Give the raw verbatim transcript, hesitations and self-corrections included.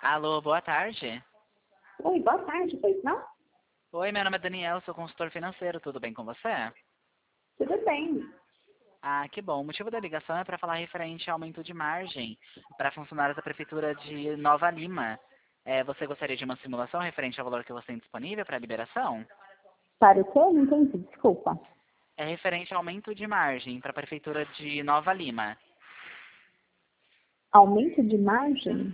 Alô, boa tarde. Oi, boa tarde, pois não? Oi, meu nome é Daniel, sou consultor financeiro, tudo bem com você? Tudo bem. Ah, que bom. O motivo da ligação é para falar referente ao aumento de margem para funcionários da Prefeitura de Nova Lima. É, você gostaria de uma simulação referente ao valor que você tem disponível para liberação? Para o quê? Não entendi, desculpa. É referente ao aumento de margem para a Prefeitura de Nova Lima. Aumento de margem?